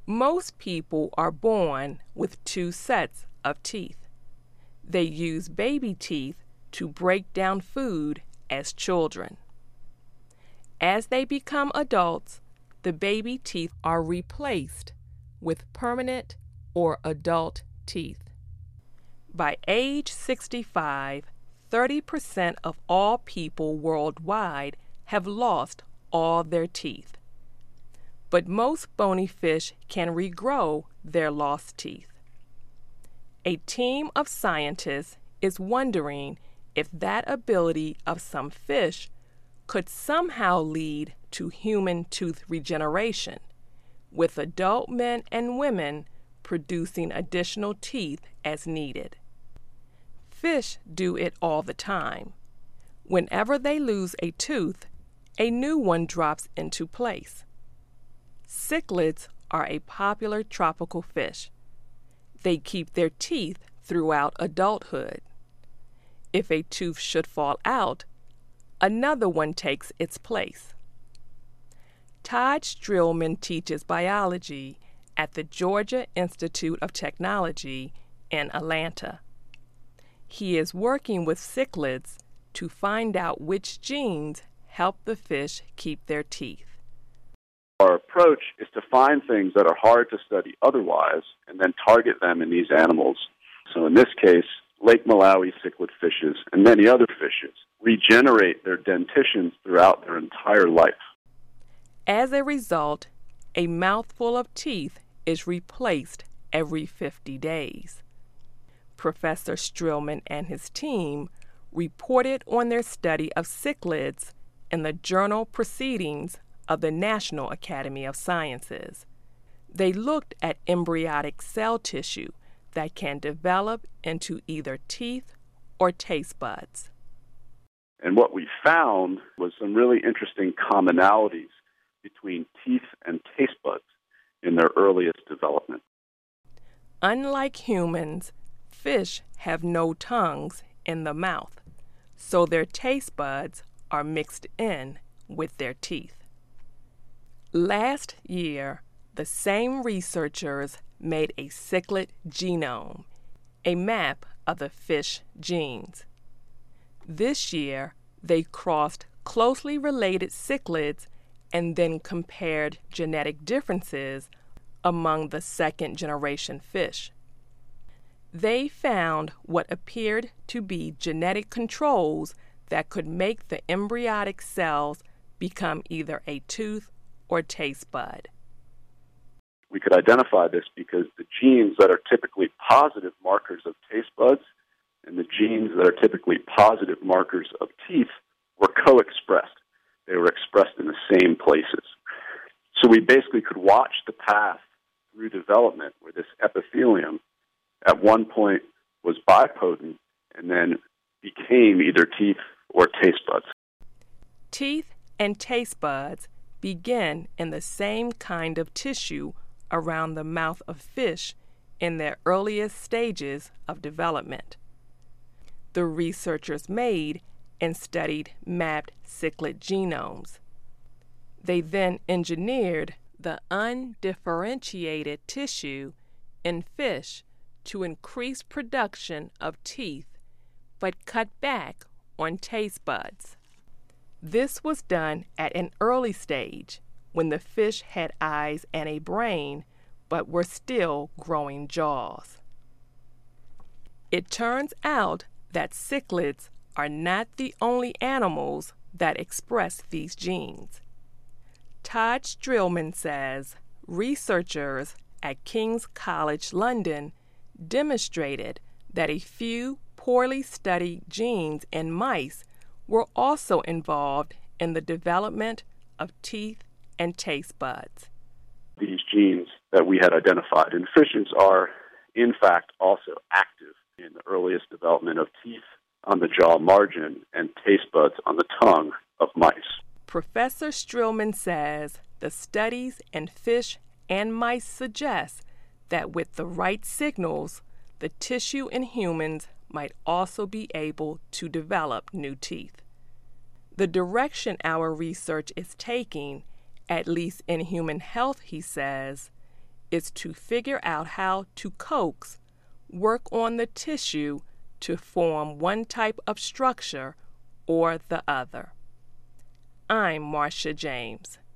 Most people are born with two sets of teeth. They use baby teeth to break down food as children. As they become adults, the baby teeth are replaced with permanent or adult teeth. By age 65, 30% of all people worldwide have lost all their teeth. But most bony fish can regrow their lost teeth. A team of scientists is wondering if that ability of some fish could somehow lead to human tooth regeneration, with adult men and women producing additional teeth as needed. Fish do it all the time. Whenever they lose a tooth, a new one drops into place. Cichlids are a popular tropical fish. They keep their teeth throughout adulthood. If a tooth should fall out, another one takes its place. Todd Strillman teaches biology at the Georgia Institute of Technology in Atlanta. He is working with cichlids to find out which genes help the fish keep their teeth. Our approach is to find things that are hard to study otherwise and then target them in these animals. So in this case, Lake Malawi cichlid fishes and many other fishes regenerate their dentitions throughout their entire life. As a result, a mouthful of teeth is replaced every 50 days. Professor Strillman and his team reported on their study of cichlids in the journal Proceedings of the National Academy of Sciences. They looked at embryonic cell tissue that can develop into either teeth or taste buds. And what we found was some really interesting commonalities between teeth and taste buds in their earliest development. Unlike humans, fish have no tongues in the mouth, so their taste buds are mixed in with their teeth. Last year, the same researchers made a cichlid genome, a map of the fish genes. This year, they crossed closely related cichlids and then compared genetic differences among the second-generation fish. They found what appeared to be genetic controls that could make the embryonic cells become either a tooth or taste bud. We could identify this because the genes that are typically positive markers of taste buds and the genes that are typically positive markers of teeth were co-expressed. They were expressed in the same places. So we basically could watch the path through development where this epithelium at one point was bipotent and then became either teeth or taste buds. Teeth and taste buds begin in the same kind of tissue around the mouth of fish in their earliest stages of development. The researchers made and studied mapped cichlid genomes. They then engineered the undifferentiated tissue in fish to increase production of teeth, but cut back on taste buds. This was done at an early stage when the fish had eyes and a brain, but were still growing jaws. It turns out that cichlids are not the only animals that express these genes. Todd Strillman says researchers at King's College London demonstrated that a few poorly studied genes in mice were also involved in the development of teeth and taste buds. These genes that we had identified in fishes are, in fact, also active in the earliest development of teeth on the jaw margin and taste buds on the tongue of mice. Professor Strillman says the studies in fish and mice suggest that with the right signals, the tissue in humans might also be able to develop new teeth. The direction our research is taking, at least in human health, he says, is to figure out how to coax, work on the tissue to form one type of structure or the other. I'm Marcia James.